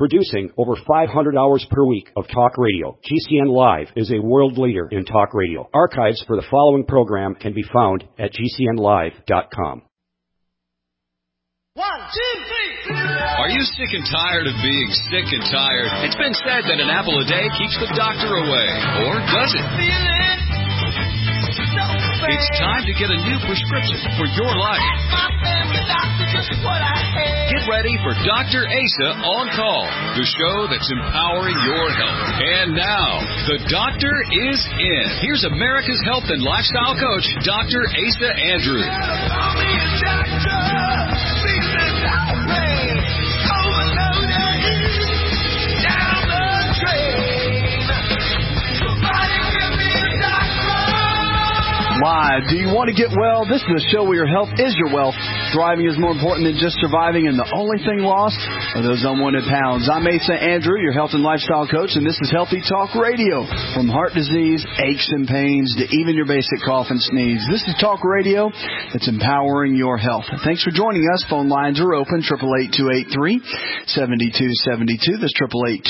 Producing over 500 hours per week of talk radio, GCN Live is a world leader in talk radio. Archives for the following program can be found at GCNlive.com. 1, 2, 3. Are you sick and tired of being sick and tired? It's been said that an apple a day keeps the doctor away. Or does it? It's time to get a new prescription for your life. Get ready for Dr. Asa On Call, the show that's empowering your health. And now, the doctor is in. Here's America's health and lifestyle coach, Dr. Asa Andrews. Live. Do you want to get well? This is the show where your health is your wealth. Thriving is more important than just surviving, and the only thing lost are those unwanted pounds. I'm Asa Andrew, your health and lifestyle coach, and this is Healthy Talk Radio. From heart disease, aches and pains, to even your basic cough and sneeze. This is talk radio that's empowering your health. Thanks for joining us. Phone lines are open, 888-283-7272. That's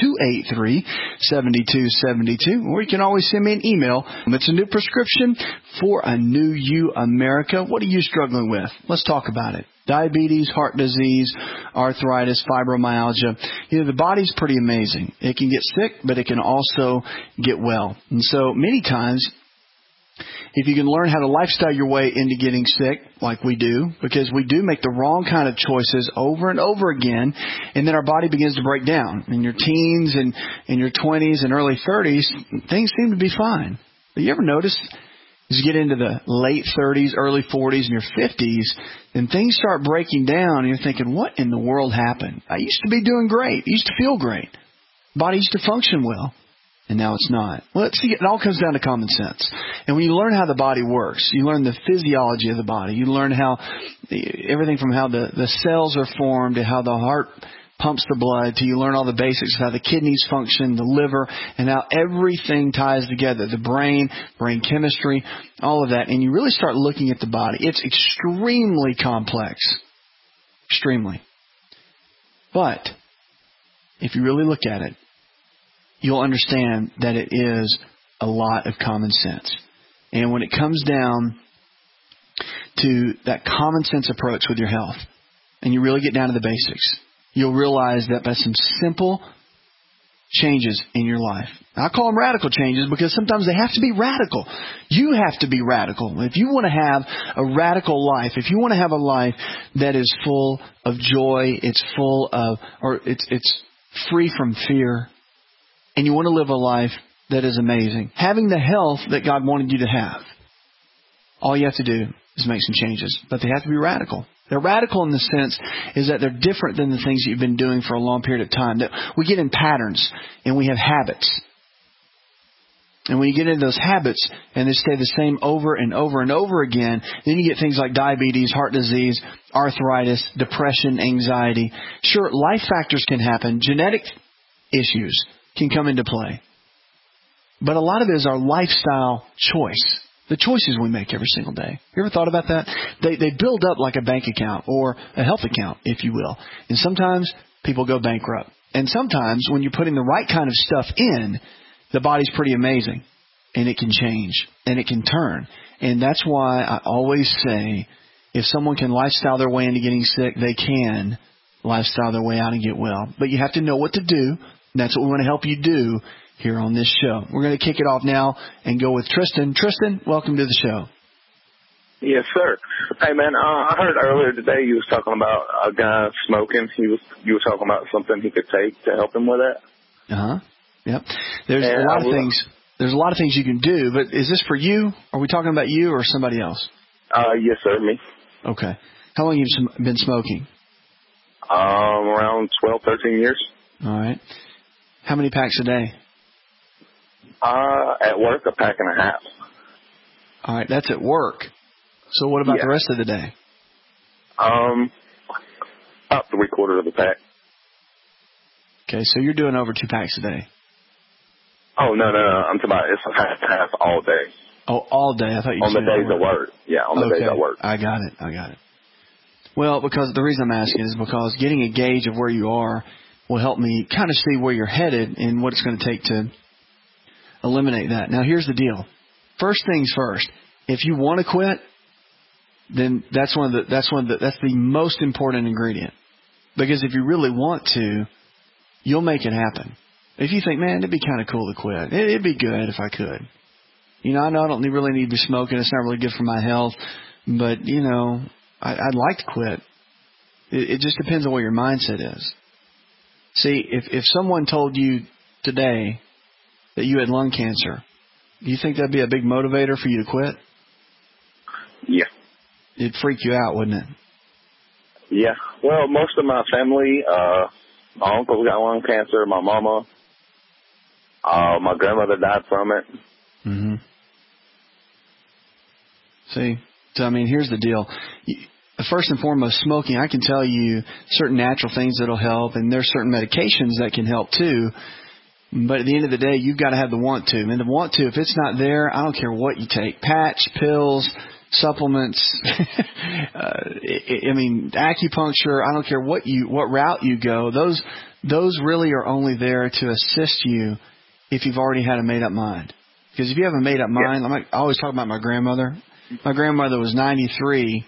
888-283-7272. Or you can always send me an email. It's a new prescription for a new you, America. What are you struggling with? Let's talk about it. Diabetes, heart disease, arthritis, fibromyalgia. The body's pretty amazing. It can get sick, but it can also get well. And so many times, if you can learn how to lifestyle your way into getting sick, like we do, because we do make the wrong kind of choices over and over again, and then our body begins to break down. In your teens and in your 20s and early 30s, things seem to be fine. But you ever notice, as you get into the late 30s, early 40s, and your 50s, then things start breaking down, and you're thinking, what in the world happened? I used to be doing great. I used to feel great. Body used to function well, and now it's not. Well, see, it all comes down to common sense. And when you learn how the body works, you learn the physiology of the body. You learn how everything from how the cells are formed to how the heart pumps the blood, till you learn all the basics of how the kidneys function, the liver, and how everything ties together, the brain chemistry, all of that. And you really start looking at the body. It's extremely complex. Extremely. But if you really look at it, you'll understand that it is a lot of common sense. And when it comes down to that common sense approach with your health, and you really get down to the basics, you'll realize that by some simple changes in your life. I call them radical changes because sometimes they have to be radical. You have to be radical. If you want to have a radical life, if you want to have a life that is full of joy, it's full of, or it's free from fear, and you want to live a life that is amazing, having the health that God wanted you to have, all you have to do is make some changes. But they have to be radical. They're radical in the sense is that they're different than the things that you've been doing for a long period of time. That we get in patterns and we have habits. And when you get into those habits and they stay the same over and over and over again, then you get things like diabetes, heart disease, arthritis, depression, anxiety. Sure, life factors can happen. Genetic issues can come into play. But a lot of it is our lifestyle choice. The choices we make every single day. You ever thought about that? They build up like a bank account or a health account, if you will. And sometimes people go bankrupt. And sometimes when you're putting the right kind of stuff in, the body's pretty amazing. And it can change. And it can turn. And that's why I always say, if someone can lifestyle their way into getting sick, they can lifestyle their way out and get well. But you have to know what to do. And that's what we want to help you do here on this show. We're going to kick it off now and go with Tristan. Tristan, welcome to the show. Yes, sir. Hey, man, I heard earlier today you was talking about a guy smoking. You were talking about something he could take to help him with that. Yep. There's a lot of things. There's a lot of things you can do, but is this for you? Are we talking about you or somebody else? Yes, sir, me. Okay. How long have you been smoking? Around 12, 13 years. All right. How many packs a day? At work, a pack and a half. All right, that's at work. So what about the rest of the day? About 3/4 of the pack. Okay, so you're doing over 2 packs a day. Oh, no. I'm talking about it's a half all day. Oh, all day. I thought you said on the days at work. Yeah, on the days at work. I got it. Well, because the reason I'm asking is because getting a gauge of where you are will help me kind of see where you're headed and what it's going to take to eliminate that. Now, here's the deal. First things first. If you want to quit, then that's the most important ingredient. Because if you really want to, you'll make it happen. If you think, man, it'd be kind of cool to quit. It'd be good if I could. You know, I know I don't really need to be smoking. It's not really good for my health. But, you know, I'd like to quit. It just depends on what your mindset is. See, if someone told you today that you had lung cancer, do you think that'd be a big motivator for you to quit? Yeah. It'd freak you out, wouldn't it? Yeah. Well, most of my family, my uncle got lung cancer, my mama, my grandmother died from it. Mm-hmm. See, so I mean, here's the deal. First and foremost, smoking, I can tell you certain natural things that'll help, and there's certain medications that can help too. But at the end of the day, you've got to have the want to. And the want to, if it's not there, I don't care what you take. Patch, pills, supplements, I mean, acupuncture, I don't care what route you go. Those really are only there to assist you if you've already had a made-up mind. Because if you have a made-up mind, I always talk about my grandmother. My grandmother was 92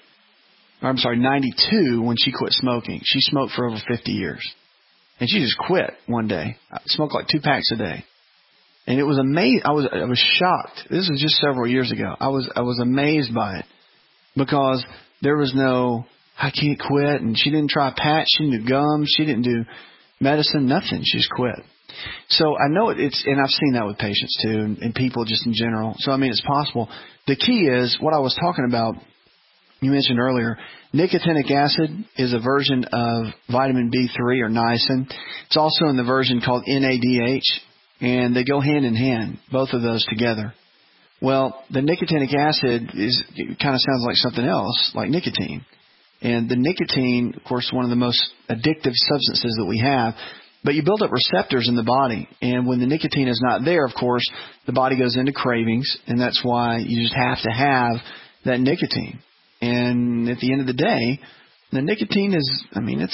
when she quit smoking. She smoked for over 50 years. And she just quit one day. I smoked like 2 packs a day. And it was amazing. I was shocked. This was just several years ago. I was amazed by it. Because there was no, I can't quit. And she didn't try a patch. She didn't do gum. She didn't do medicine. Nothing. She just quit. So I know and I've seen that with patients too, and people just in general. So I mean, it's possible. The key is what I was talking about. You mentioned earlier, nicotinic acid is a version of vitamin B3 or niacin. It's also in the version called NADH, and they go hand in hand, both of those together. Well, the nicotinic acid kind of sounds like something else, like nicotine. And the nicotine, of course, one of the most addictive substances that we have. But you build up receptors in the body, and when the nicotine is not there, of course, the body goes into cravings, and that's why you just have to have that nicotine. And at the end of the day, the nicotine is, I mean,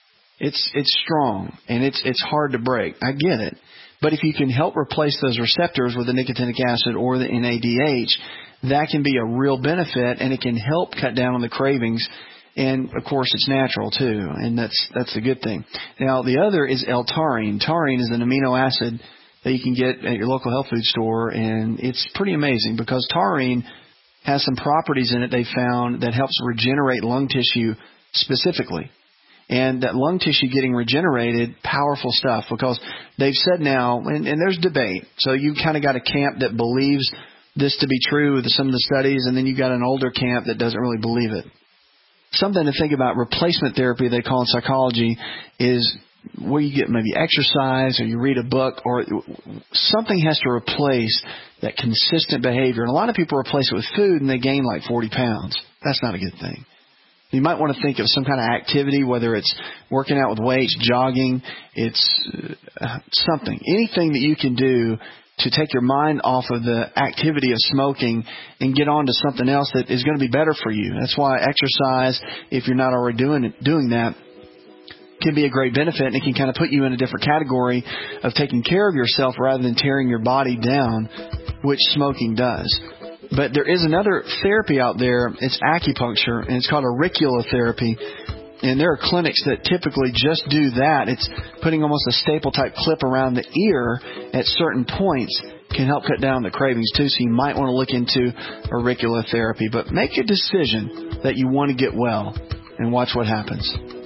it's strong, and it's hard to break. I get it. But if you can help replace those receptors with the nicotinic acid or the NADH, that can be a real benefit, and it can help cut down on the cravings. And, of course, it's natural, too, and that's a good thing. Now, the other is L-taurine. Taurine is an amino acid that you can get at your local health food store, and it's pretty amazing because taurine has some properties in it they found that helps regenerate lung tissue specifically. And that lung tissue getting regenerated, powerful stuff, because they've said now, and there's debate, so you kind of got a camp that believes this to be true with some of the studies, and then you got an older camp that doesn't really believe it. Something to think about, replacement therapy, they call in psychology, is where you get maybe exercise or you read a book or something has to replace that consistent behavior. And a lot of people replace it with food and they gain like 40 pounds. That's not a good thing. You might want to think of some kind of activity, whether it's working out with weights, jogging, it's something. Anything that you can do to take your mind off of the activity of smoking and get on to something else that is going to be better for you. That's why exercise, if you're not already doing that, can be a great benefit, and it can kind of put you in a different category of taking care of yourself rather than tearing your body down, which smoking does. But there is another therapy out there. It's acupuncture, and it's called auriculotherapy. And there are clinics that typically just do that. It's putting almost a staple-type clip around the ear at certain points can help cut down the cravings, too. So you might want to look into auriculotherapy. But make a decision that you want to get well and watch what happens.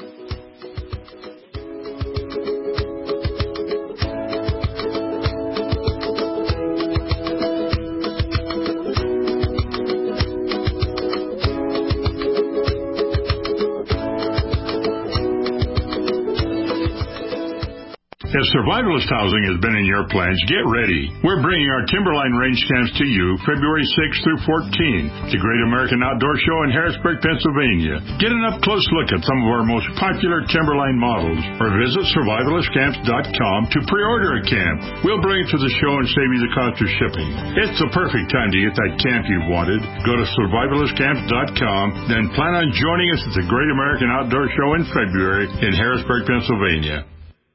If survivalist housing has been in your plans, get ready. We're bringing our Timberline range camps to you February 6th through 14th, the Great American Outdoor Show in Harrisburg, Pennsylvania. Get an up-close look at some of our most popular Timberline models, or visit survivalistcamps.com to pre-order a camp. We'll bring it to the show and save you the cost of shipping. It's the perfect time to get that camp you've wanted. Go to survivalistcamps.com, then plan on joining us at the Great American Outdoor Show in February in Harrisburg, Pennsylvania.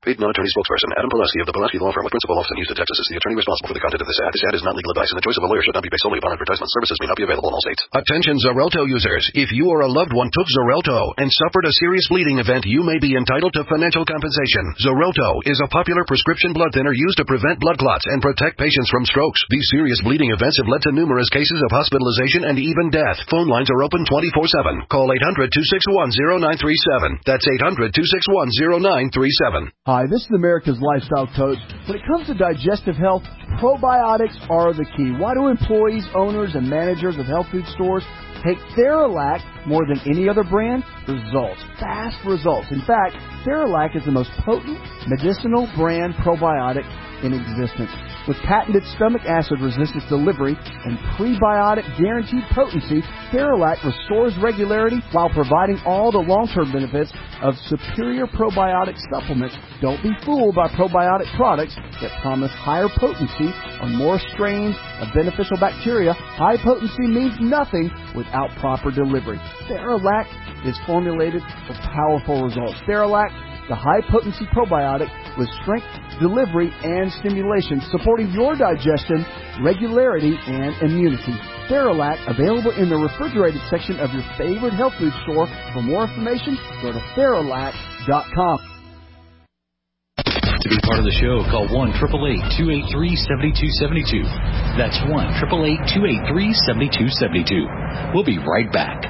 Paid non-attorney spokesperson Adam Pulaski of the Pulaski Law Firm with principal office in Houston, Texas is the attorney responsible for the content of this ad. This ad is not legal advice, and the choice of a lawyer should not be based solely upon advertisement. Services may not be available in all states. Attention Xarelto users. If you or a loved one took Xarelto and suffered a serious bleeding event, you may be entitled to financial compensation. Xarelto is a popular prescription blood thinner used to prevent blood clots and protect patients from strokes. These serious bleeding events have led to numerous cases of hospitalization and even death. Phone lines are open 24/7. Call 800-261-0937. That's 800-261-0937. Hi, this is America's Lifestyle Coach. When it comes to digestive health, probiotics are the key. Why do employees, owners, and managers of health food stores take Theralac more than any other brand? Results. Fast results. In fact, Theralac is the most potent medicinal brand probiotic in existence. With patented stomach acid resistance delivery and prebiotic guaranteed potency, Theralac restores regularity while providing all the long-term benefits of superior probiotic supplements. Don't be fooled by probiotic products that promise higher potency or more strains of beneficial bacteria. High potency means nothing without proper delivery. Theralac is formulated for powerful results. Theralac, the high-potency probiotic with strength, delivery, and stimulation, supporting your digestion, regularity, and immunity. Theralac, available in the refrigerated section of your favorite health food store. For more information, go to Theralac.com. To be part of the show, call 1-888-283-7272. That's 1-888-283-7272. We'll be right back.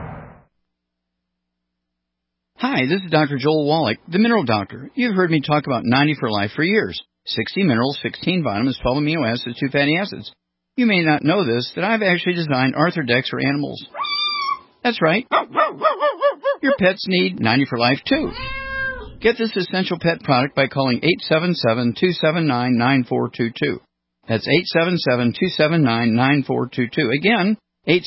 Hi, this is Dr. Joel Wallach, the Mineral Doctor. You've heard me talk about 90 for Life for years. 60 minerals, 16 vitamins, 12 amino acids, 2 fatty acids. You may not know this, that I've actually designed Arthrodex for animals. That's right. Your pets need 90 for Life, too. Get this essential pet product by calling 877-279-9422. That's 877-279-9422. Again,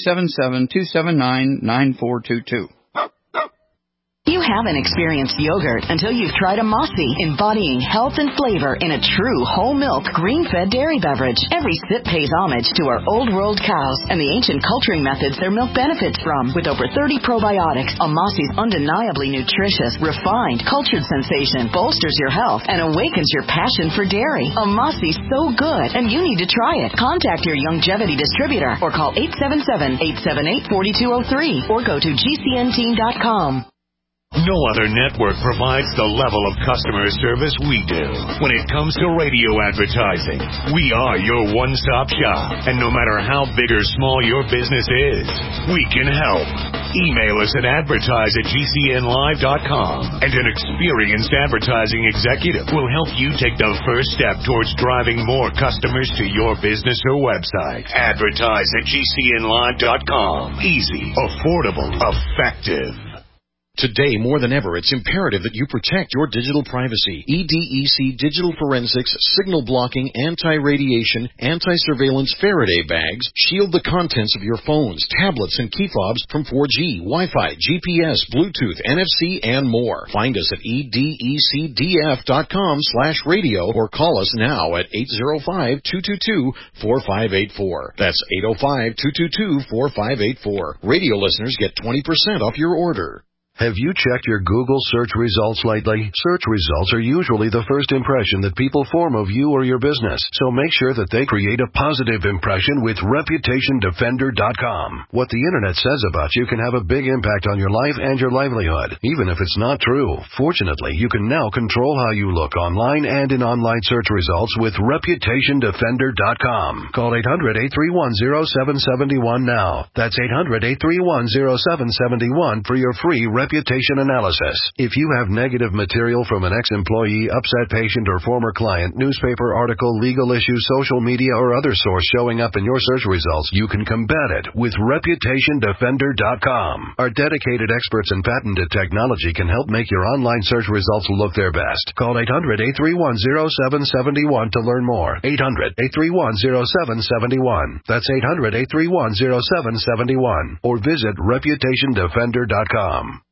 877-279-9422. You haven't experienced yogurt until you've tried a Mossy, embodying health and flavor in a true whole milk, green-fed dairy beverage. Every sip pays homage to our old world cows and the ancient culturing methods their milk benefits from. With over 30 probiotics, a Mossy's undeniably nutritious, refined, cultured sensation bolsters your health and awakens your passion for dairy. A Mossy's so good, and you need to try it. Contact your Youngevity distributor or call 877-878-4203 or go to GCNteam.com. No other network provides the level of customer service we do. When it comes to radio advertising, we are your one-stop shop. And no matter how big or small your business is, we can help. Email us at advertise@gcnlive.com, and an experienced advertising executive will help you take the first step towards driving more customers to your business or website. Advertise@gcnlive.com. Easy, affordable, effective. Today, more than ever, it's imperative that you protect your digital privacy. EDEC Digital Forensics, Signal Blocking, Anti-Radiation, Anti-Surveillance Faraday Bags shield the contents of your phones, tablets, and key fobs from 4G, Wi-Fi, GPS, Bluetooth, NFC, and more. Find us at edecdf.com/radio or call us now at 805-222-4584. That's 805-222-4584. Radio listeners get 20% off your order. Have you checked your Google search results lately? Search results are usually the first impression that people form of you or your business, so make sure that they create a positive impression with ReputationDefender.com. What the Internet says about you can have a big impact on your life and your livelihood, even if it's not true. Fortunately, you can now control how you look online and in online search results with ReputationDefender.com. Call 800-831-0771 now. That's 800-831-0771 for your free reputation analysis. If you have negative material from an ex-employee, upset patient, or former client, newspaper article, legal issue, social media, or other source showing up in your search results, you can combat it with ReputationDefender.com. Our dedicated experts in patented technology can help make your online search results look their best. Call 800-831-0771 to learn more. 800-831-0771. That's 800-831-0771. Or visit ReputationDefender.com.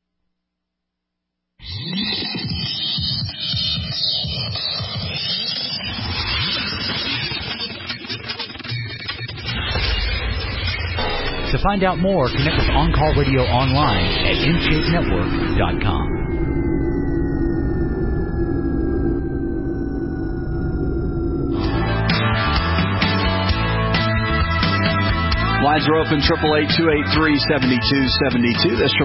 To find out more, connect with On Call Radio online at InShapeNetwork.com. Lines are open, 888-283-7272. That's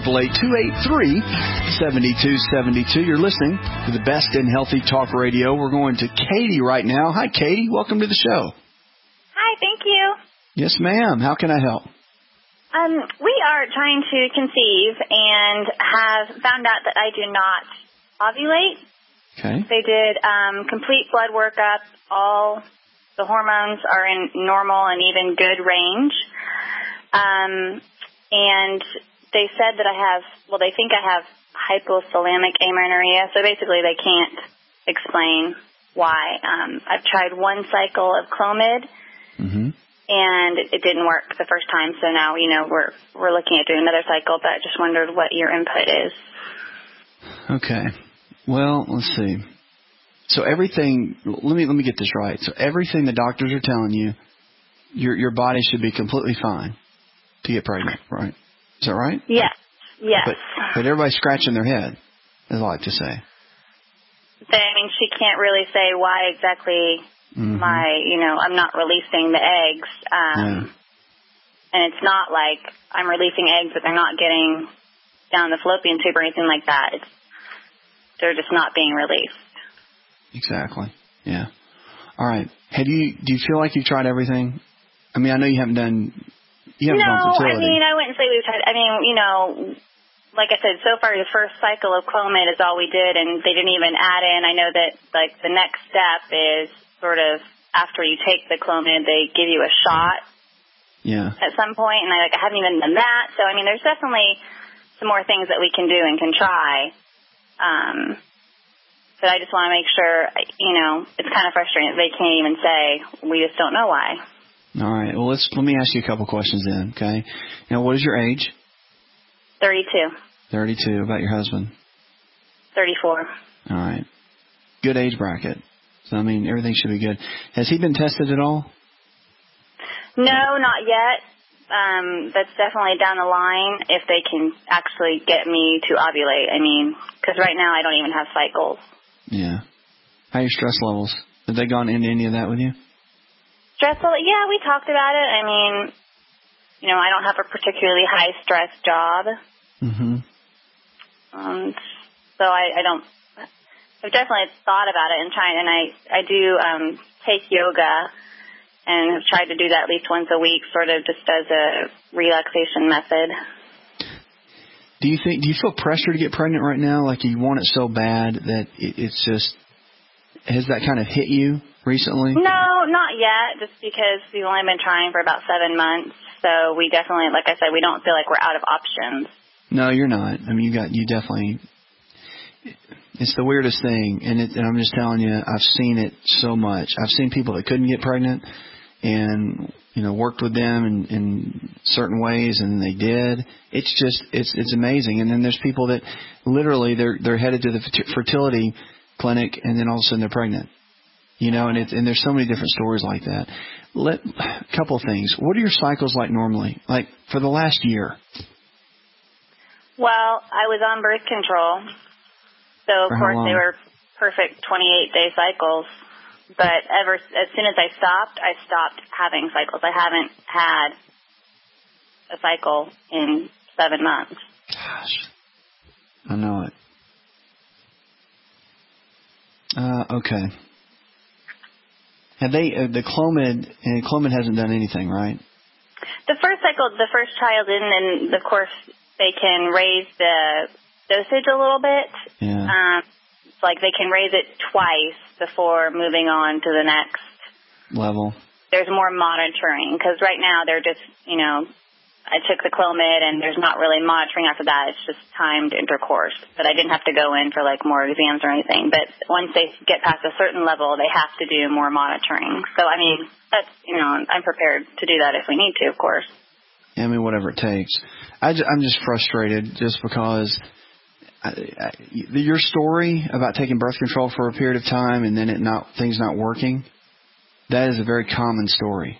888-283-7272. You're listening to the best in healthy talk radio. We're going to Katie right now. Hi, Katie. Welcome to the show. Hi, thank you. Yes, ma'am. How can I help? We are trying to conceive and have found out that I do not ovulate. Okay. They did complete blood workup. All the hormones are in normal and even good range. And they said that they think I have hypothalamic amenorrhea. So basically they can't explain why. I've tried one cycle of Clomid. Mm-hmm. And it didn't work the first time, so now, we're looking at doing another cycle, but I just wondered what your input is. Okay. Well, let's see. So everything, let me get this right. So everything the doctors are telling you, your body should be completely fine to get pregnant, right? Is that right? Yes. Yes. But everybody's scratching their head, as I like to say. She can't really say why exactly... Mm-hmm. I'm not releasing the eggs. And it's not like I'm releasing eggs, but they're not getting down the fallopian tube or anything like that. They're just not being released. Exactly. Yeah. All right. Do you feel like you've tried everything? I know you haven't done fertility. I wouldn't say we've tried. Like I said, so far the first cycle of Clomid is all we did, and they didn't even add in. I know that the next step is sort of after you take the Clomid, they give you a shot at some point, and I haven't even done that. So, there's definitely some more things that we can do and can try. But I just want to make sure, it's kind of frustrating that they can't even say, we just don't know why. All right. Well, let me ask you a couple questions then, okay? Now, what is your age? 32. 32. About your husband? 34. All right. Good age bracket. So, everything should be good. Has he been tested at all? No, not yet. That's definitely down the line if they can actually get me to ovulate. Because right now I don't even have cycles. Yeah. How are your stress levels? Have they gone into any of that with you? Stressful? Yeah, we talked about it. I don't have a particularly high stress job. Mm-hmm. So I've definitely thought about it and I do take yoga and have tried to do that at least once a week, sort of just as a relaxation method. Do you feel pressure to get pregnant right now? Like you want it so bad that it's just, has that kind of hit you recently? No, not yet, just because we've only been trying for about 7 months. So we definitely, like I said, we don't feel like we're out of options. No, you're not. You definitely... It's the weirdest thing, and I'm just telling you, I've seen it so much. I've seen people that couldn't get pregnant and, worked with them in certain ways, and they did. It's just, it's amazing. And then there's people that literally they're headed to the fertility clinic, and then all of a sudden they're pregnant. And there's so many different stories like that. A couple of things. What are your cycles like normally? Like for the last year? Well, I was on birth control. So, of course, they were perfect 28-day cycles. But as soon as I stopped having cycles. I haven't had a cycle in 7 months. Gosh. I know it. Okay. Have they, the Clomid hasn't done anything, right? The first cycle, the first child in, and of course, they can raise the dosage a little bit. Yeah. It's like they can raise it twice before moving on to the next level. There's more monitoring because right now they're just, I took the Clomid and there's not really monitoring after that. It's just timed intercourse. But I didn't have to go in for more exams or anything. But once they get past a certain level, they have to do more monitoring. So, that's, I'm prepared to do that if we need to, of course. Whatever it takes. I'm just frustrated just because your story about taking birth control for a period of time and then things not working, that is a very common story.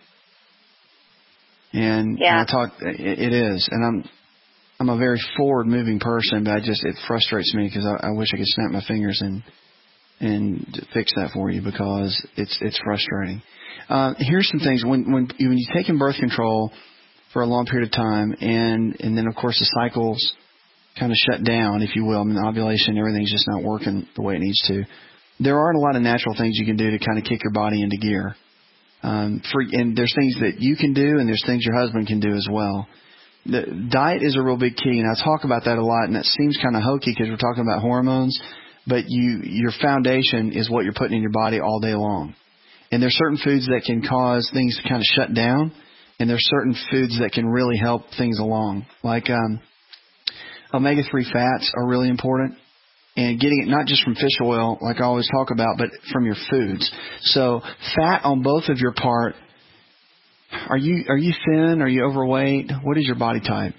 And yeah. It is. And I'm a very forward moving person, but it frustrates me because I wish I could snap my fingers and fix that for you because it's frustrating. Here's some things when you're taking birth control for a long period of time, and then, of course, the cycles kind of shut down, if you will. I mean, the ovulation, everything's just not working the way it needs to. There aren't a lot of natural things you can do to kind of kick your body into gear. And there's things that you can do, and there's things your husband can do as well. The diet is a real big key, and I talk about that a lot, and that seems kind of hokey because we're talking about hormones, but your foundation is what you're putting in your body all day long. And there's certain foods that can cause things to kind of shut down, and there's certain foods that can really help things along. Like omega-3 fats are really important, and getting it not just from fish oil, like I always talk about, but from your foods. So fat on both of your part. Are you thin? Are you overweight? What is your body type?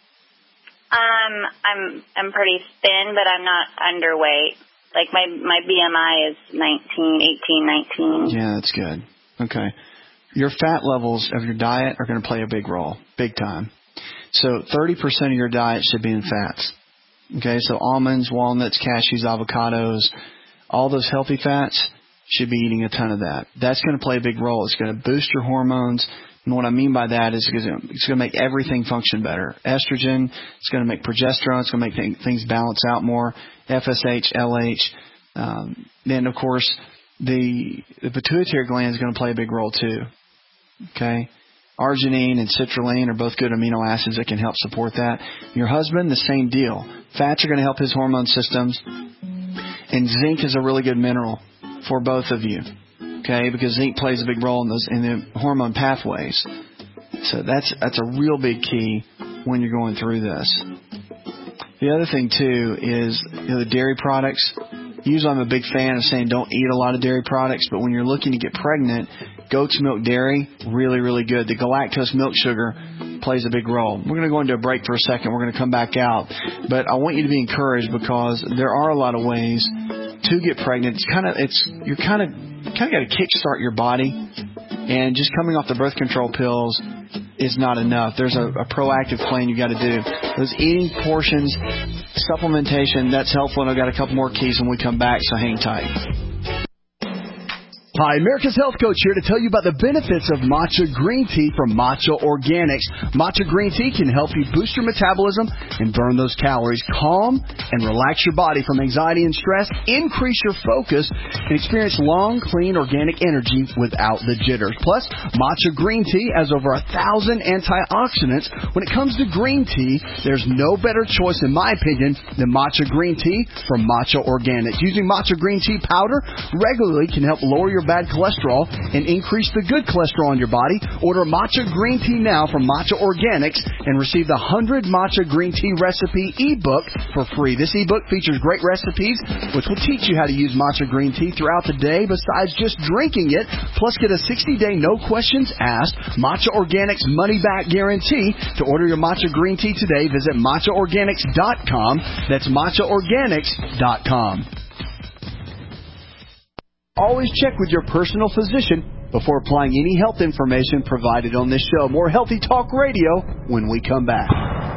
I'm pretty thin, but I'm not underweight. Like my BMI is 18, 19. Yeah, that's good. Okay. Your fat levels of your diet are going to play a big role, big time. So 30% of your diet should be in fats. Okay, so almonds, walnuts, cashews, avocados, all those healthy fats, should be eating a ton of that. That's going to play a big role. It's going to boost your hormones. And what I mean by that is it's going to make everything function better. Estrogen, it's going to make progesterone, it's going to make things balance out more. FSH, LH. Then, of course, the pituitary gland is going to play a big role too. Okay? Arginine and citrulline are both good amino acids that can help support that. Your husband, the same deal. Fats are going to help his hormone systems. And zinc is a really good mineral for both of you. Okay, because zinc plays a big role in the hormone pathways. So that's a real big key when you're going through this. The other thing too is the dairy products. Usually I'm a big fan of saying don't eat a lot of dairy products, but when you're looking to get pregnant, goat's milk dairy, really, really good. The galactose milk sugar plays a big role. We're going to go into a break for a second. We're going to come back out. But I want you to be encouraged because there are a lot of ways to get pregnant. You kind of got to kickstart your body, and just coming off the birth control pills is not enough. There's a proactive plan you got to do. Those eating portions, supplementation, that's helpful, and I've got a couple more keys when we come back, so hang tight. Hi, America's Health Coach here to tell you about the benefits of matcha green tea from Matcha Organics. Matcha green tea can help you boost your metabolism and burn those calories, calm and relax your body from anxiety and stress, increase your focus, and experience long, clean, organic energy without the jitters. Plus, matcha green tea has over 1,000 antioxidants. When it comes to green tea, there's no better choice, in my opinion, than matcha green tea from Matcha Organics. Using matcha green tea powder regularly can help lower your bad cholesterol and increase the good cholesterol in your body. Order matcha green tea now from Matcha Organics and receive the 100 matcha green tea recipe ebook for free. This ebook features great recipes which will teach you how to use matcha green tea throughout the day besides just drinking it. Plus, get a 60-day no questions asked Matcha Organics money back guarantee. To order your matcha green tea today, visit matchaorganics.com. That's matchaorganics.com. Always check with your personal physician before applying any health information provided on this show. More Healthy Talk Radio when we come back.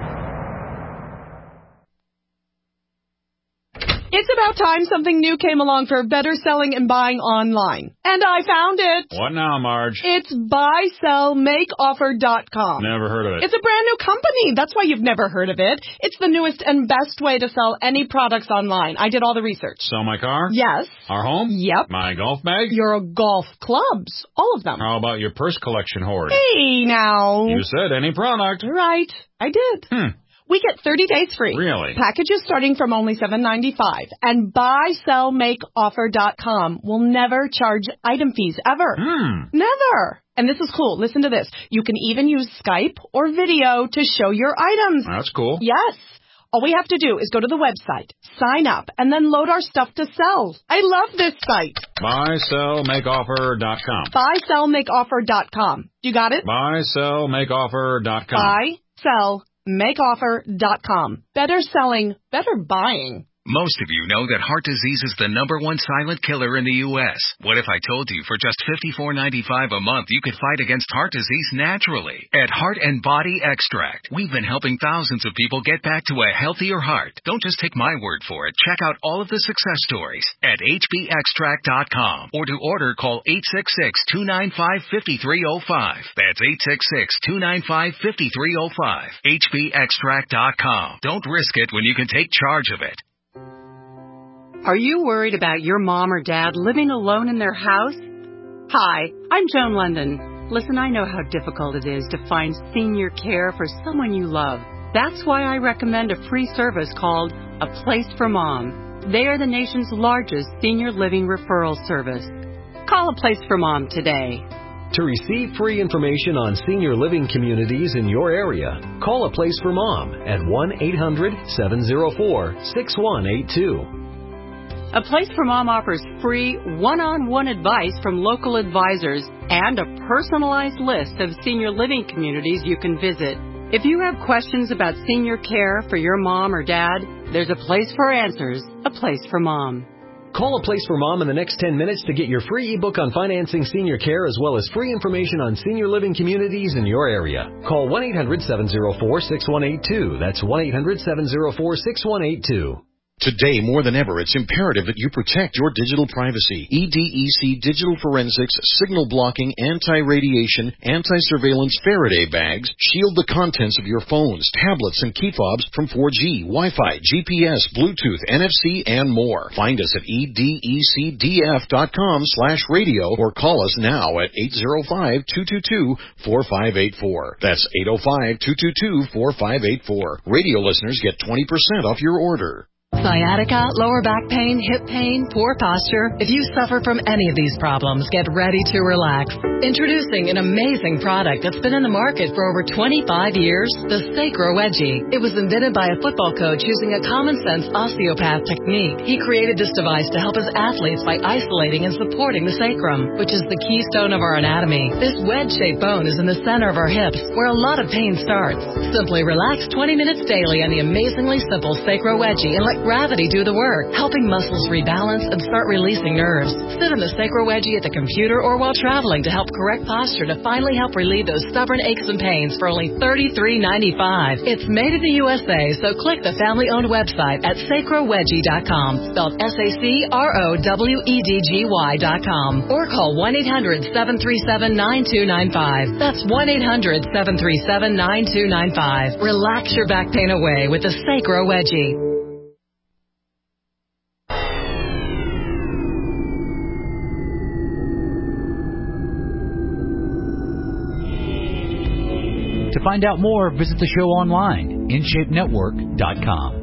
It's about time something new came along for better selling and buying online. And I found it. What now, Marge? It's buysellmakeoffer.com. Never heard of it. It's a brand new company. That's why you've never heard of it. It's the newest and best way to sell any products online. I did all the research. Sell my car? Yes. Our home? Yep. My golf bag? Your golf clubs. All of them. How about your purse collection hoard? Hey, now. You said any product. Right. I did. We get 30 days free. Really? Packages starting from only $7.95. And buysellmakeoffer.com will never charge item fees, ever. Never. And this is cool. Listen to this. You can even use Skype or video to show your items. That's cool. Yes. All we have to do is go to the website, sign up, and then load our stuff to sell. I love this site. Buysellmakeoffer.com. Buysellmakeoffer.com. You got it? Buysellmakeoffer.com. Buysellmakeoffer.com. Better selling, better buying. Most of you know that heart disease is the #1 silent killer in the U.S. What if I told you for just $54.95 a month you could fight against heart disease naturally? At Heart and Body Extract, we've been helping thousands of people get back to a healthier heart. Don't just take my word for it. Check out all of the success stories at hbextract.com, or to order, call 866-295-5305. That's 866-295-5305. hbextract.com. Don't risk it when you can take charge of it. Are you worried about your mom or dad living alone in their house? Hi, I'm Joan London. Listen, I know how difficult it is to find senior care for someone you love. That's why I recommend a free service called A Place for Mom. They are the nation's largest senior living referral service. Call A Place for Mom today. To receive free information on senior living communities in your area, call A Place for Mom at 1-800-704-6182. A Place for Mom offers free one-on-one advice from local advisors and a personalized list of senior living communities you can visit. If you have questions about senior care for your mom or dad, there's a place for answers, A Place for Mom. Call A Place for Mom in the next 10 minutes to get your free ebook on financing senior care as well as free information on senior living communities in your area. Call 1-800-704-6182. That's 1-800-704-6182. Today, more than ever, it's imperative that you protect your digital privacy. EDEC Digital Forensics, Signal Blocking, Anti-Radiation, Anti-Surveillance Faraday Bags shield the contents of your phones, tablets, and key fobs from 4G, Wi-Fi, GPS, Bluetooth, NFC, and more. Find us at edecdf.com/radio or call us now at 805-222-4584. That's 805-222-4584. Radio listeners get 20% off your order. Sciatica, lower back pain, hip pain, poor posture. If you suffer from any of these problems, get ready to relax. Introducing an amazing product that's been in the market for over 25 years, the Sacro Wedgie. It was invented by a football coach using a common-sense osteopath technique. He created this device to help his athletes by isolating and supporting the sacrum, which is the keystone of our anatomy. This wedge-shaped bone is in the center of our hips, where a lot of pain starts. Simply relax 20 minutes daily on the amazingly simple Sacro Wedgie and let gravity do the work, helping muscles rebalance and start releasing nerves. Sit in the Sacro Wedgie at the computer or while traveling to help correct posture to finally help relieve those stubborn aches and pains for only $33.95. It's made in the USA, so click the family-owned website at sacrowedgie.com, spelled SACROWEDGY.com, or call 1-800-737-9295. That's 1-800-737-9295. Relax your back pain away with the Sacro Wedgie. To find out more, visit the show online, InShapeNetwork.com.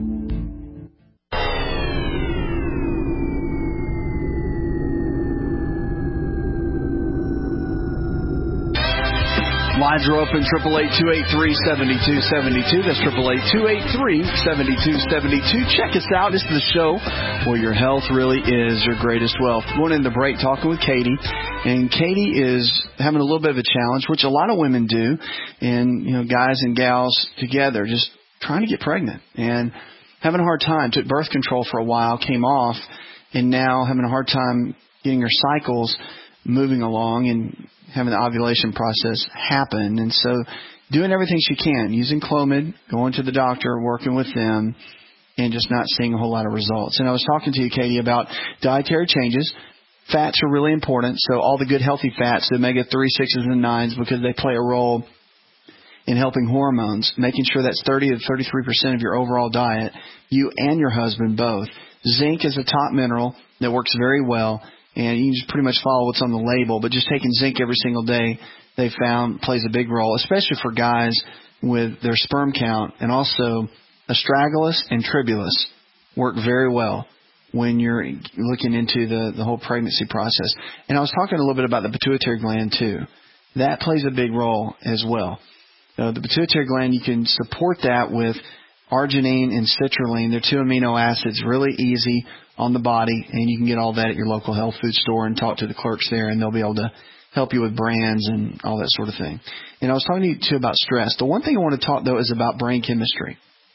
Lines are open, 888-283-7272. That's 888-283-7272. Check us out. This is the show where your health really is your greatest wealth. Going into the break, talking with Katie. And Katie is having a little bit of a challenge, which a lot of women do. And, guys and gals together, just trying to get pregnant. And having a hard time. Took birth control for a while, came off. And now having a hard time getting her cycles moving along and having the ovulation process happen. And so doing everything she can, using Clomid, going to the doctor, working with them, and just not seeing a whole lot of results. And I was talking to you, Katie, about dietary changes. Fats are really important. So all the good healthy fats, the omega-3, 6s, and 9s, because they play a role in helping hormones, making sure that's 30 to 33% of your overall diet, you and your husband both. Zinc is a top mineral that works very well. And you can just pretty much follow what's on the label. But just taking zinc every single day, they found, plays a big role, especially for guys with their sperm count. And also, astragalus and tribulus work very well when you're looking into the whole pregnancy process. And I was talking a little bit about the pituitary gland, too. That plays a big role as well. The pituitary gland, you can support that with arginine and citrulline. They're 2 amino acids, really easy on the body, and you can get all that at your local health food store and talk to the clerks there, and they'll be able to help you with brands and all that sort of thing. And I was talking to you, too, about stress. The one thing I want to talk, though, is about brain chemistry.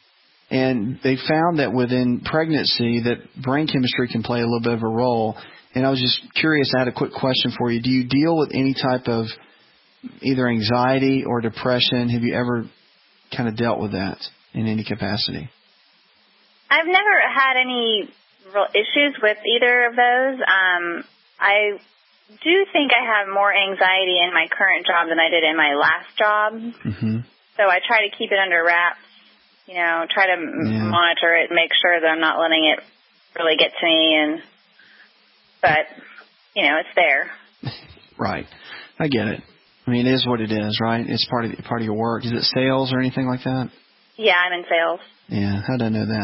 And they found that within pregnancy that brain chemistry can play a little bit of a role. And I was just curious, I had a quick question for you. Do you deal with any type of either anxiety or depression? Have you ever kind of dealt with that in any capacity? I've never had any real issues with either of those. I do think I have more anxiety in my current job than I did in my last job. Mm-hmm. So I try to keep it under wraps, try to monitor it, make sure that I'm not letting it really get to me. But it's there. Right. I get it. I mean, it is what it is, right? It's part of your work. Is it sales or anything like that? Yeah, I'm in sales. Yeah, how did I know that?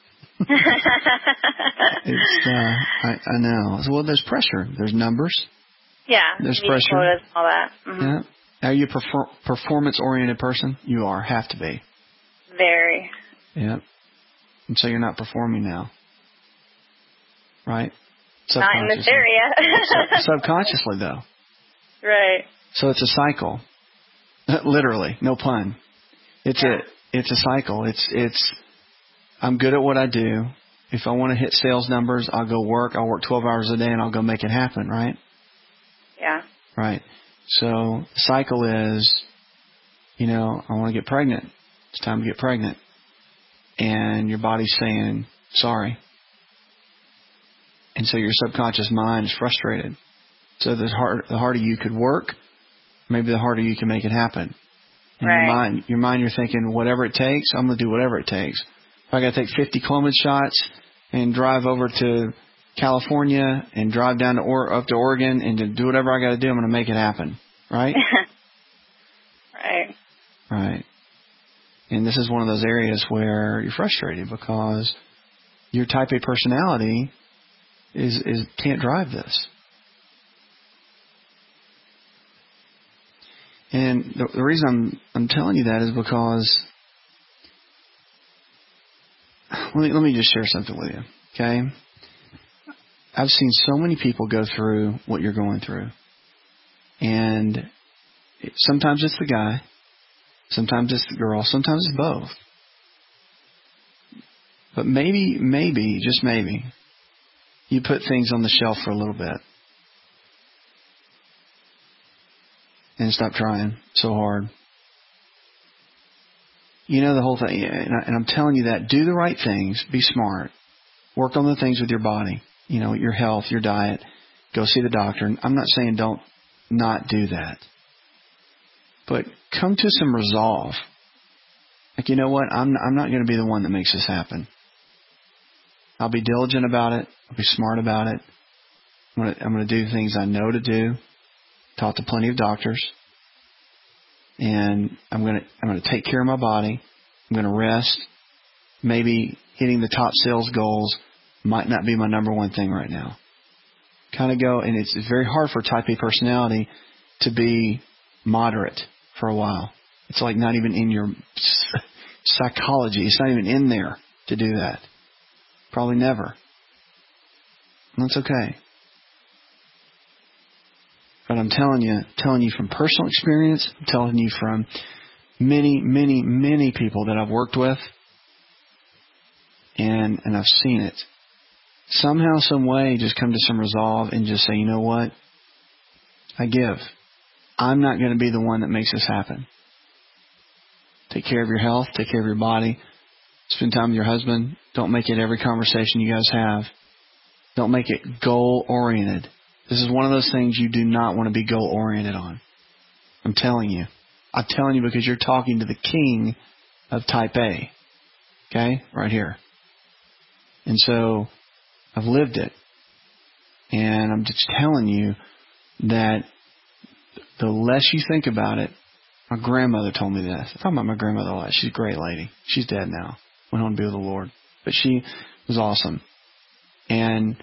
I know. Well, there's pressure. There's numbers. Yeah. There's pressure. Quotas and all that. Mm-hmm. Yeah. Are you a performance-oriented person? You are. Have to be. Very. Yeah. And so you're not performing now, right? Not in this area. Subconsciously, though. Right. So it's a cycle. Literally, no pun. It's a cycle. It's I'm good at what I do. If I want to hit sales numbers, I'll go work. I'll work 12 hours a day and I'll go make it happen, right? Yeah. Right. So the cycle is, I want to get pregnant. It's time to get pregnant. And your body's saying, sorry. And so your subconscious mind is frustrated. So the harder you could work, maybe the harder you can make it happen. And right. your mind, you're thinking, whatever it takes, I'm going to do whatever it takes. If I got to take 50 Clomid shots and drive over to California and drive down up to Oregon and to do whatever I got to do, I'm going to make it happen. Right? Right. Right. And this is one of those areas where you're frustrated because your type A personality is can't drive this. And the reason I'm telling you that is because let me just share something with you, okay? I've seen so many people go through what you're going through. And sometimes it's the guy, sometimes it's the girl, sometimes it's both. But maybe, just maybe, you put things on the shelf for a little bit. And stop trying so hard. The whole thing, and I'm telling you that, do the right things, be smart, work on the things with your body, your health, your diet, go see the doctor. I'm not saying don't not do that, but come to some resolve. Like, you know what, I'm not going to be the one that makes this happen. I'll be diligent about it. I'll be smart about it. I'm going to do things I know to do. Talked to plenty of doctors, and I'm going to take care of my body. I'm going to rest. Maybe hitting the top sales goals might not be my number one thing right now. Kind of go, and it's very hard for type A personality to be moderate for a while. It's like not even in your psychology. It's not even in there to do that. Probably never. And that's okay. But I'm telling you from personal experience, I'm telling you from many, many, many people that I've worked with, and I've seen it. Somehow, some way, just come to some resolve and just say, you know what? I give. I'm not going to be the one that makes this happen. Take care of your health. Take care of your body. Spend time with your husband. Don't make it every conversation you guys have. Don't make it goal-oriented. This is one of those things you do not want to be goal-oriented on. I'm telling you. I'm telling you because you're talking to the king of type A. Okay? Right here. And so I've lived it. And I'm just telling you that the less you think about it, my grandmother told me this. I talk about my grandmother a lot. She's a great lady. She's dead now. Went home to be with the Lord. But she was awesome. And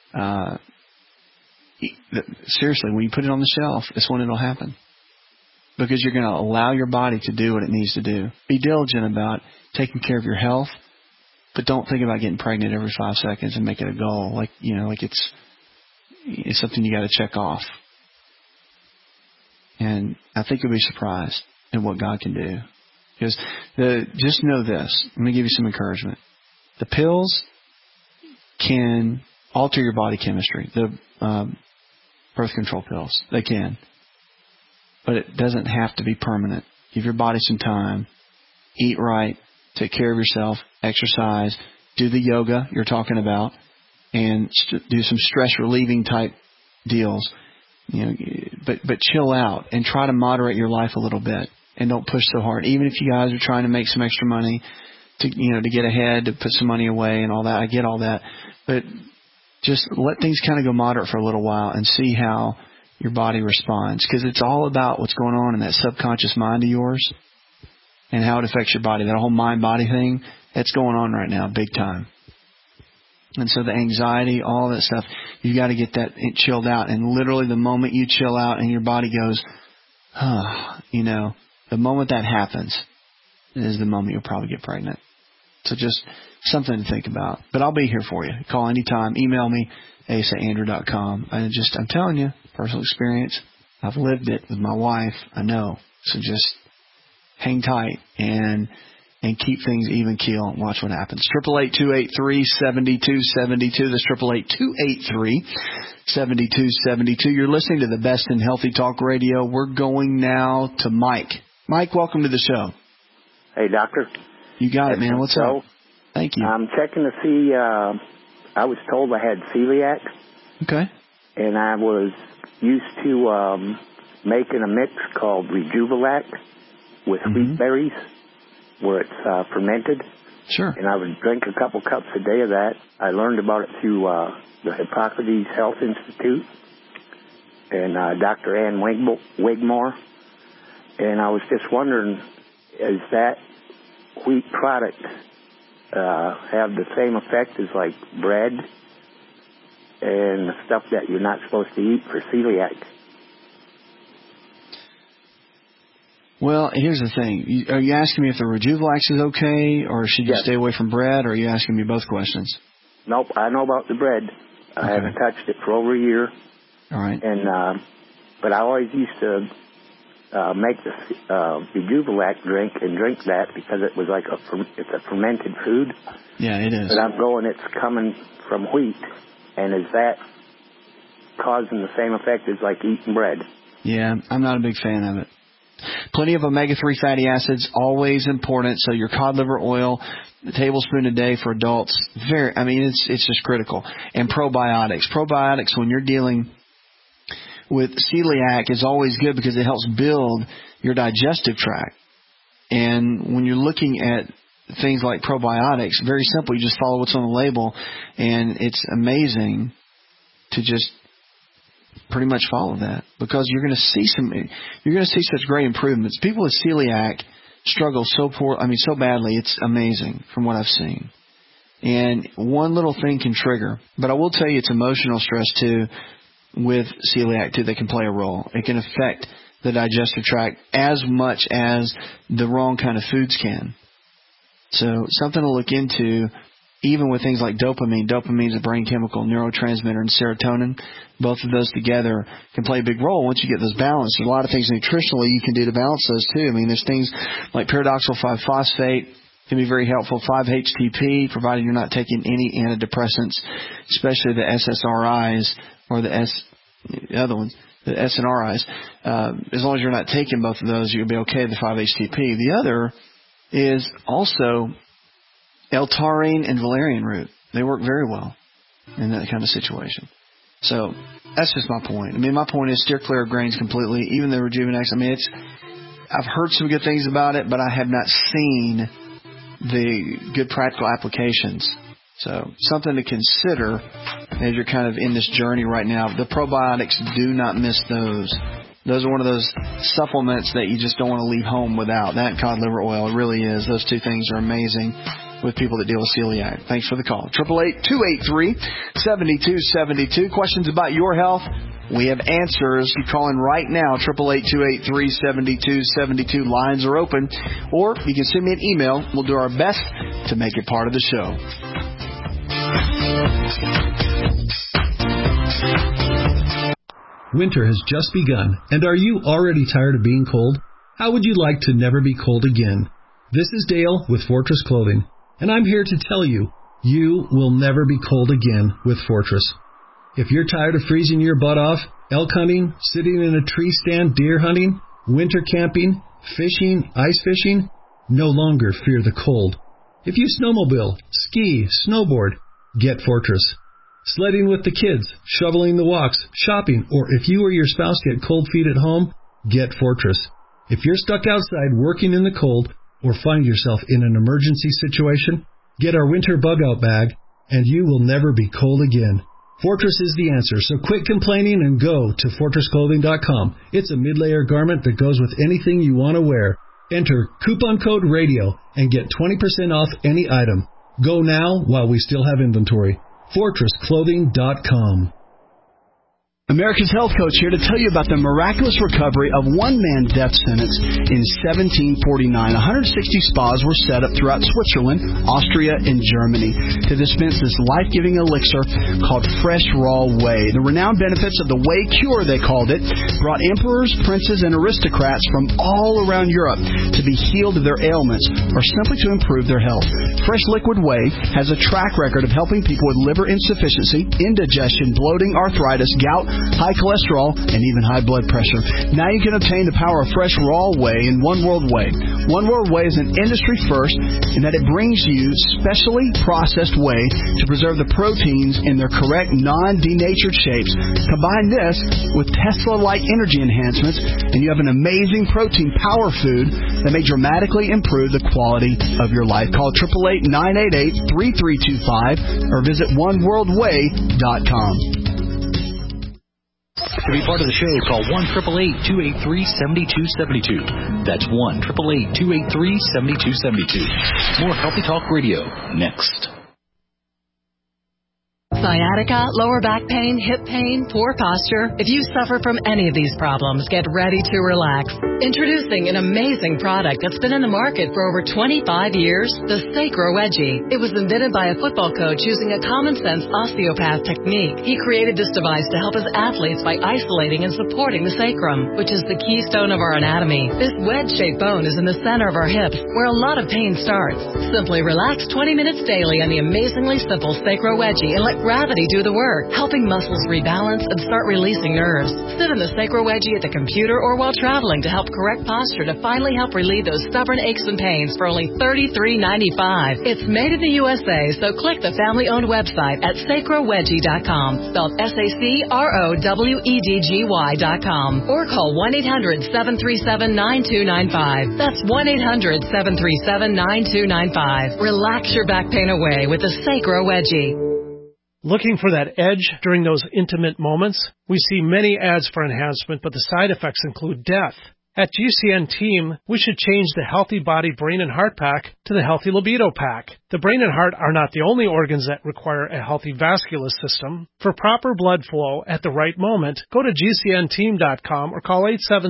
seriously, when you put it on the shelf, it's when it'll happen. Because you're going to allow your body to do what it needs to do. Be diligent about taking care of your health, but don't think about getting pregnant every 5 seconds and make it a goal. Like it's something you got to check off. And I think you'll be surprised at what God can do. Because just know this. Let me give you some encouragement. The pills can alter your body chemistry. The birth control pills, they can. But it doesn't have to be permanent. Give your body some time. Eat right. Take care of yourself. Exercise. Do the yoga you're talking about. And do some stress-relieving type deals. But chill out and try to moderate your life a little bit. And don't push so hard. Even if you guys are trying to make some extra money to get ahead, to put some money away and all that. I get all that. But just let things kind of go moderate for a little while and see how your body responds. Because it's all about what's going on in that subconscious mind of yours and how it affects your body. That whole mind-body thing, that's going on right now big time. And so the anxiety, all that stuff, you got to get that chilled out. And literally the moment you chill out and your body goes, the moment that happens is the moment you'll probably get pregnant. So just something to think about. But I'll be here for you. Call anytime. Email me, asa@andrew.com. I'm telling you, personal experience. I've lived it with my wife. I know. So just hang tight and keep things even keel and watch what happens. 888-283-7272. That's 888-283-7272. You're listening to the best in healthy talk radio. We're going now to Mike. Mike, welcome to the show. Hey, doctor. You got it, man. What's up? Thank you. I'm checking to see, I was told I had celiac. Okay. And I was used to making a mix called Rejuvelac with wheat berries, where it's fermented. Sure. And I would drink a couple cups a day of that. I learned about it through the Hippocrates Health Institute and Dr. Ann Wigmore. And I was just wondering, is that wheat product have the same effect as like bread and the stuff that you're not supposed to eat for celiac? Well, here's the thing. Are you asking me if the Rejuvelax is okay, or should you stay away from bread, or are you asking me both questions? Nope, I know about the bread. I haven't touched it for over a year. All right. And but I always used to make the Rejuvelac drink and drink that because it was like it's a fermented food. Yeah, it is. But I'm going, it's coming from wheat. And is that causing the same effect as like eating bread? Yeah, I'm not a big fan of it. Plenty of omega-3 fatty acids, always important. So your cod liver oil, a tablespoon a day for adults, it's just critical. And probiotics. Probiotics, when you're dealing with celiac, is always good because it helps build your digestive tract. And when you're looking at things like probiotics, very simple. You just follow what's on the label, and it's amazing to just pretty much follow that, because you're going to see such great improvements. People with celiac struggle so badly. It's amazing from what I've seen. And one little thing can trigger, but I will tell you it's emotional stress too with celiac too that can play a role. It can affect the digestive tract as much as the wrong kind of foods can. So something to look into. Even with things like dopamine. Dopamine is a brain chemical, neurotransmitter, and serotonin. Both of those together can play a big role once you get those balanced. There's a lot of things nutritionally you can do to balance those too. There's things like pyridoxal 5-phosphate can be very helpful. 5-HTP, provided you're not taking any antidepressants, especially the SSRIs or the other ones, the SNRIs. As long as you're not taking both of those, you'll be okay with the 5-HTP. The other is also L-taurine and valerian root. They work very well in that kind of situation. So that's just my point. My point is steer clear of grains completely. Even the Rejuvenex, I've heard some good things about it, but I have not seen the good practical applications. So something to consider as you're kind of in this journey right now. The probiotics, do not miss those. Those are one of those supplements that you just don't want to leave home without. That and cod liver oil, it really is. Those two things are amazing with people that deal with celiac. Thanks for the call. 888-283-7272. Questions about your health? We have answers. You call in right now, 888-283-7272. Lines are open. Or you can send me an email. We'll do our best to make it part of the show. Winter has just begun, and are you already tired of being cold? How would you like to never be cold again? This is Dale with Fortress Clothing, and I'm here to tell you, you will never be cold again with Fortress. If you're tired of freezing your butt off, elk hunting, sitting in a tree stand, deer hunting, winter camping, fishing, ice fishing, no longer fear the cold. If you snowmobile, ski, snowboard, get Fortress. Sledding with the kids, shoveling the walks, shopping, or if you or your spouse get cold feet at home, get Fortress. If you're stuck outside working in the cold or find yourself in an emergency situation, get our winter bug-out bag, and you will never be cold again. Fortress is the answer, so quit complaining and go to FortressClothing.com. It's a mid-layer garment that goes with anything you want to wear. Enter coupon code RADIO and get 20% off any item. Go now while we still have inventory. FortressClothing.com. America's Health Coach here to tell you about the miraculous recovery of one man's death sentence in 1749. 160 spas were set up throughout Switzerland, Austria, and Germany to dispense this life-giving elixir called Fresh Raw Whey. The renowned benefits of the Whey Cure, they called it, brought emperors, princes, and aristocrats from all around Europe to be healed of their ailments or simply to improve their health. Fresh Liquid Whey has a track record of helping people with liver insufficiency, indigestion, bloating, arthritis, gout, high cholesterol, and even high blood pressure. Now you can obtain the power of Fresh Raw Whey in One World Whey. One World Whey is an industry first in that it brings you specially processed whey to preserve the proteins in their correct non-denatured shapes. Combine this with Tesla-like energy enhancements, and you have an amazing protein power food that may dramatically improve the quality of your life. Call 888-988-3325 or visit oneworldwhey.com. To be part of the show, call 1-888-283-7272. That's 1-888-283-7272. More Healthy Talk Radio next. Sciatica, lower back pain, hip pain, poor posture. If you suffer from any of these problems, get ready to relax. Introducing an amazing product that's been in the market for over 25 years, the Sacro Wedgie. It was invented by a football coach using a common-sense osteopath technique. He created this device to help his athletes by isolating and supporting the sacrum, which is the keystone of our anatomy. This wedge-shaped bone is in the center of our hips, where a lot of pain starts. Simply relax 20 minutes daily on the amazingly simple Sacro Wedgie and let gravity do the work, helping muscles rebalance and start releasing nerves. Sit in the Sacro Wedgie at the computer or while traveling to help correct posture to finally help relieve those stubborn aches and pains for only $33.95. It's made in the USA, so click the family-owned website at sacrowedgie.com, spelled SACROWEDGY.com, or call 1-800-737-9295. That's 1-800-737-9295. Relax your back pain away with the Sacro Wedgie. Looking for that edge during those intimate moments? We see many ads for enhancement, but the side effects include death. At GCN Team, we should change the Healthy Body, Brain, and Heart Pack to the Healthy Libido Pack. The brain and heart are not the only organs that require a healthy vascular system. For proper blood flow at the right moment, go to GCNteam.com or call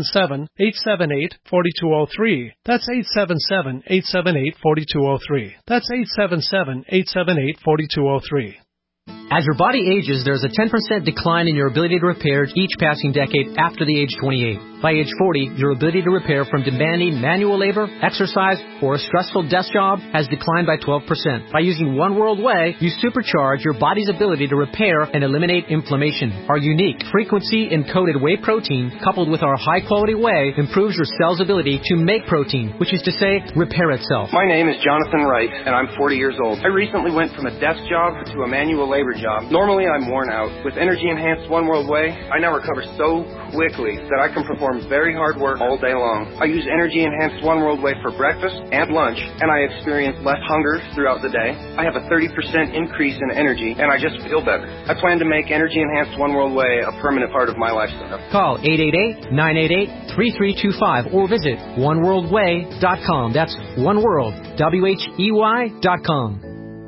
877-878-4203. That's 877-878-4203. That's 877-878-4203. As your body ages, there's a 10% decline in your ability to repair each passing decade after the age 28. By age 40, your ability to repair from demanding manual labor, exercise, or a stressful desk job has declined by 12%. By using One World Whey, you supercharge your body's ability to repair and eliminate inflammation. Our unique frequency-encoded whey protein, coupled with our high-quality whey, improves your cell's ability to make protein, which is to say, repair itself. My name is Jonathan Wright, and I'm 40 years old. I recently went from a desk job to a manual labor job. Normally, I'm worn out. With energy-enhanced One World Whey, I now recover so quickly that I can perform very hard work all day long. I use energy-enhanced One World Whey for breakfast and lunch, and I experience less hunger throughout the day. I have a 30% increase in energy, and I just feel better. I plan to make energy-enhanced One World Whey a permanent part of my lifestyle. Call 888-988-3325 or visit oneworldwhey.com. That's oneworld.com.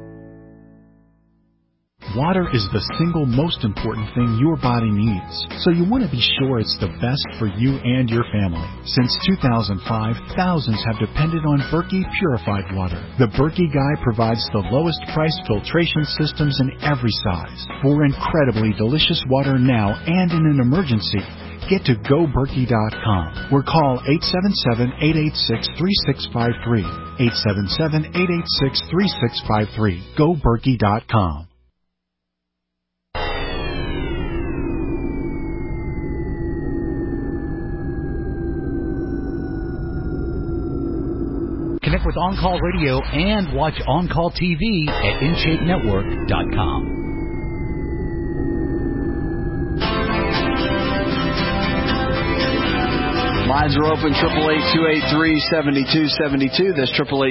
Water is the single most important thing your body needs, so you want to be sure it's the best for you and your family. Since 2005, thousands have depended on Berkey purified water. The Berkey Guy provides the lowest price filtration systems in every size. For incredibly delicious water now and in an emergency, get to GoBerkey.com or call 877-886-3653. 877-886-3653. GoBerkey.com. Connect with On-Call Radio and watch On-Call TV at InShapeNetwork.com. Lines are open, 888-283-7272. That's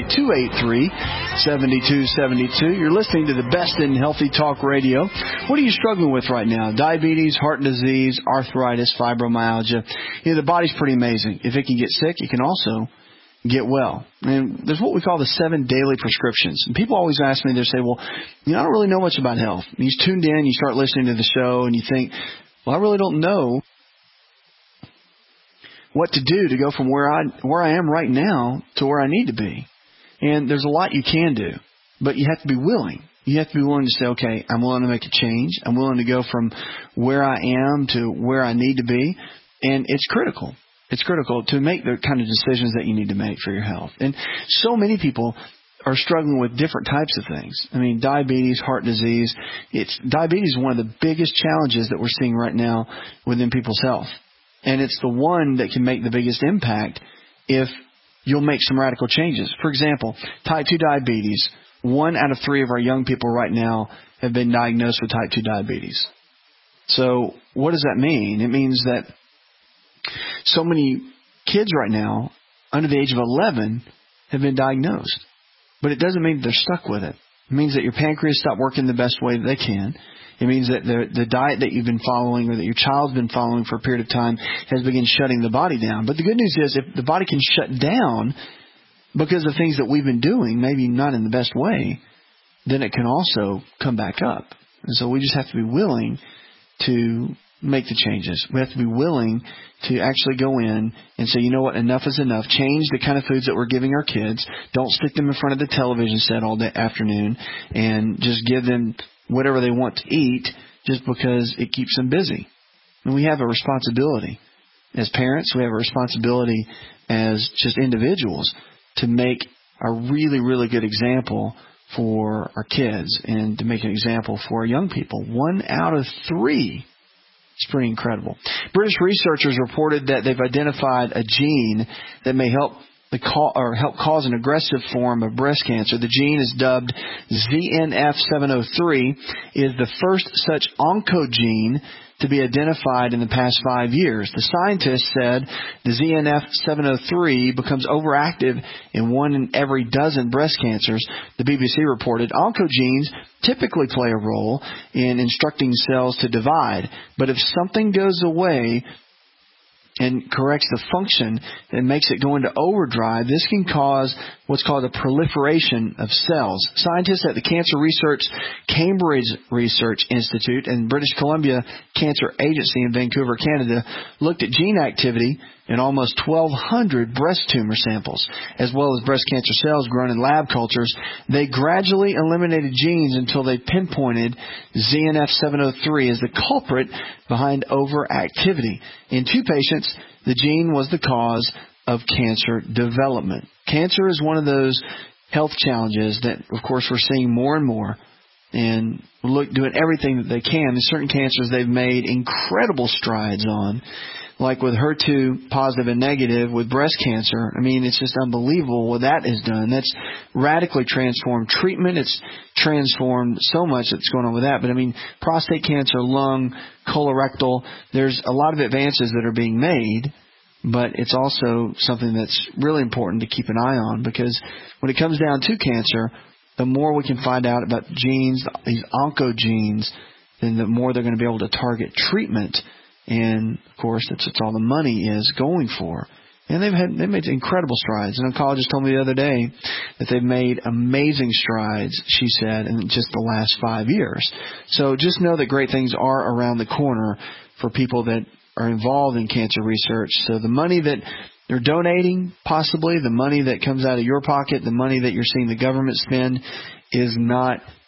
888-283-7272. You're listening to the best in healthy talk radio. What are you struggling with right now? Diabetes, heart disease, arthritis, fibromyalgia. The body's pretty amazing. If it can get sick, it can also get well. And there's what we call the 7 daily prescriptions. And people always ask me, they say, well, I don't really know much about health. And you tuned in, you start listening to the show, and you think, well, I really don't know what to do to go from where I am right now to where I need to be. And there's a lot you can do, but you have to be willing. You have to be willing to say, okay, I'm willing to make a change. I'm willing to go from where I am to where I need to be. And it's critical. It's critical to make the kind of decisions that you need to make for your health. And so many people are struggling with different types of things. I mean, diabetes, heart disease. Diabetes is one of the biggest challenges that we're seeing right now within people's health. And it's the one that can make the biggest impact if you'll make some radical changes. For example, type 2 diabetes. 1 out of 3 of our young people right now have been diagnosed with type 2 diabetes. So what does that mean? It means that so many kids right now under the age of 11 have been diagnosed. But it doesn't mean that they're stuck with it. It means that your pancreas stopped working the best way that they can. It means that the diet that you've been following or that your child's been following for a period of time has begun shutting the body down. But the good news is if the body can shut down because of things that we've been doing, maybe not in the best way, then it can also come back up. And so we just have to be willing to make the changes. We have to be willing to actually go in and say, you know what, enough is enough. Change the kind of foods that we're giving our kids. Don't stick them in front of the television set all day afternoon and just give them whatever they want to eat just because it keeps them busy. And we have a responsibility as parents. We have a responsibility as just individuals to make a really, really good example for our kids and to make an example for our young people. 1 out of 3. It's pretty incredible. British researchers reported that they've identified a gene that may help cause an aggressive form of breast cancer. The gene is dubbed ZNF703, is the first such oncogene to be identified in the past 5 years. The scientists said the ZNF703 becomes overactive in 1 in every dozen breast cancers. The BBC reported oncogenes typically play a role in instructing cells to divide, but if something goes away and corrects the function and makes it go into overdrive, this can cause what's called a proliferation of cells. Scientists at the Cancer Research Cambridge Research Institute and British Columbia Cancer Agency in Vancouver, Canada, looked at gene activity in almost 1,200 breast tumor samples, as well as breast cancer cells grown in lab cultures. They gradually eliminated genes until they pinpointed ZNF703 as the culprit behind overactivity. In 2 patients, the gene was the cause of cancer development. Cancer is one of those health challenges that, of course, we're seeing more and more. And doing everything that they can. There's certain cancers they've made incredible strides on, like with HER2 positive and negative with breast cancer. I mean, it's just unbelievable what that has done. That's radically transformed treatment. It's transformed so much that's going on with that. But I mean, prostate cancer, lung, colorectal, there's a lot of advances that are being made, but it's also something that's really important to keep an eye on, because when it comes down to cancer, the more we can find out about genes, these oncogenes, then the more they're going to be able to target treatment. And, of course, that's all the money is going for. And they've made incredible strides. An oncologist told me the other day that they've made amazing strides, she said, in just the last 5 years. So just know that great things are around the corner for people that are involved in cancer research. So the money that they're donating, possibly, the money that comes out of your pocket, the money that you're seeing the government spend, is not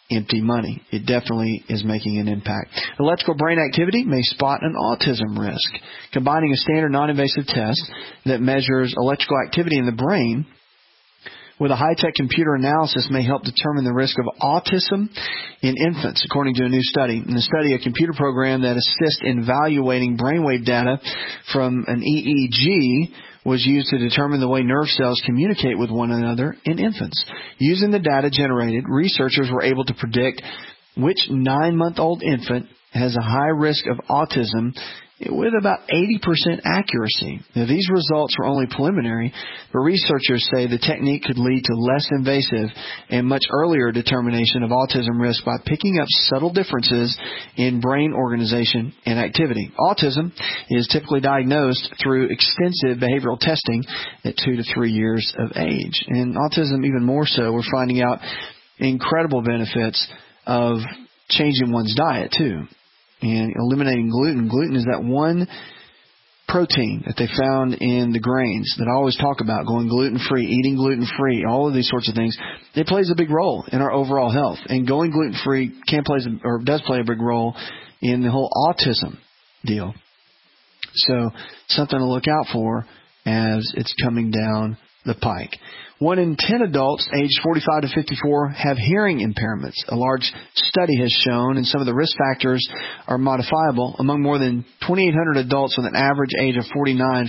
empty money. It definitely is making an impact. Electrical brain activity may spot an autism risk. Combining a standard non-invasive test that measures electrical activity in the brain with a high-tech computer analysis may help determine the risk of autism in infants, according to a new study. In the study, a computer program that assists in evaluating brainwave data from an EEG was used to determine the way nerve cells communicate with one another in infants. Using the data generated, researchers were able to predict which 9-month-old infant has a high risk of autism with about 80% accuracy. Now, these results were only preliminary, but researchers say the technique could lead to less invasive and much earlier determination of autism risk by picking up subtle differences in brain organization and activity. Autism is typically diagnosed through extensive behavioral testing at 2 to 3 years of age. And autism even more so, we're finding out incredible benefits of changing one's diet too. And eliminating gluten. Gluten is that one protein that they found in the grains that I always talk about, going gluten-free, eating gluten-free, all of these sorts of things. It plays a big role in our overall health. And going gluten-free does play a big role in the whole autism deal. So something to look out for as it's coming down the pike. 1 in 10 adults aged 45 to 54 have hearing impairments. A large study has shown, and some of the risk factors are modifiable. Among more than 2,800 adults with an average age of 49,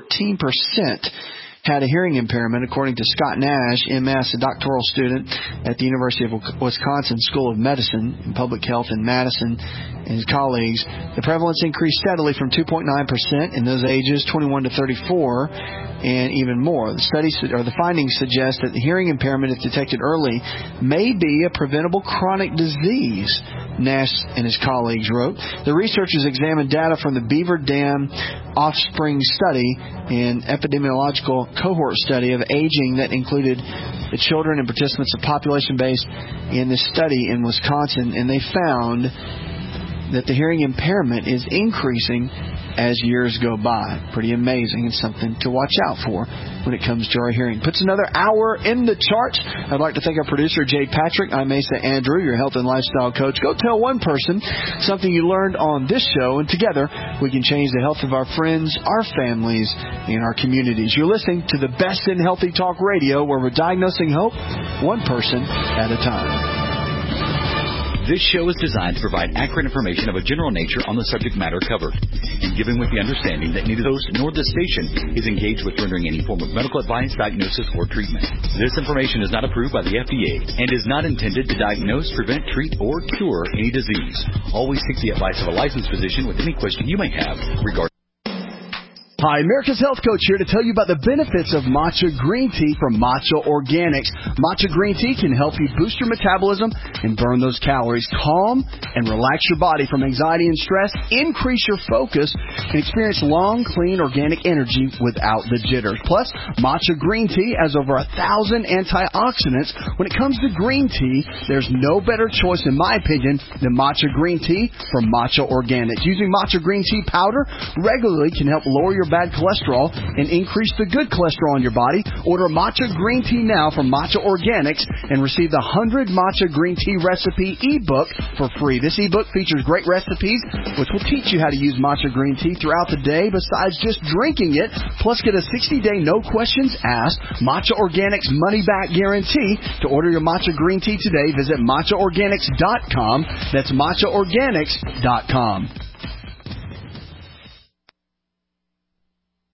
14% had a hearing impairment, according to Scott Nash, M.S., a doctoral student at the University of Wisconsin School of Medicine and Public Health in Madison, and his colleagues. The prevalence increased steadily from 2.9% in those ages 21 to 34, and even more. The findings suggest that the hearing impairment, if detected early, may be a preventable chronic disease, Nash and his colleagues wrote. The researchers examined data from the Beaver Dam Offspring Study and epidemiological cohort study of aging that included the children and participants of population-based in this study in Wisconsin, and they found that the hearing impairment is increasing as years go by. Pretty amazing and something to watch out for when it comes to our hearing. Puts another hour in the charts. I'd like to thank our producer, Jay Patrick. I'm Asa Andrew, your health and lifestyle coach. Go tell one person something you learned on this show, and together we can change the health of our friends, our families, and our communities. You're listening to the best in healthy talk radio, where we're diagnosing hope one person at a time. This show is designed to provide accurate information of a general nature on the subject matter covered, and given with the understanding that neither the host nor this station is engaged with rendering any form of medical advice, diagnosis, or treatment. This information is not approved by the FDA and is not intended to diagnose, prevent, treat, or cure any disease. Always seek the advice of a licensed physician with any question you may have regarding. Hi, America's Health Coach here to tell you about the benefits of matcha green tea from Matcha Organics. Matcha green tea can help you boost your metabolism and burn those calories, calm and relax your body from anxiety and stress, increase your focus, and experience long, clean, organic energy without the jitters. Plus, matcha green tea has over 1,000 antioxidants. When it comes to green tea, there's no better choice, in my opinion, than matcha green tea from Matcha Organics. Using matcha green tea powder regularly can help lower your bad cholesterol and increase the good cholesterol in your body. Order matcha green tea now from Matcha Organics and receive the 100 matcha green tea recipe ebook for free. This ebook features great recipes which will teach you how to use matcha green tea throughout the day besides just drinking it. Plus, get a 60-day no questions asked Matcha Organics money back guarantee. To order your matcha green tea today, visit matchaorganics.com. That's matchaorganics.com.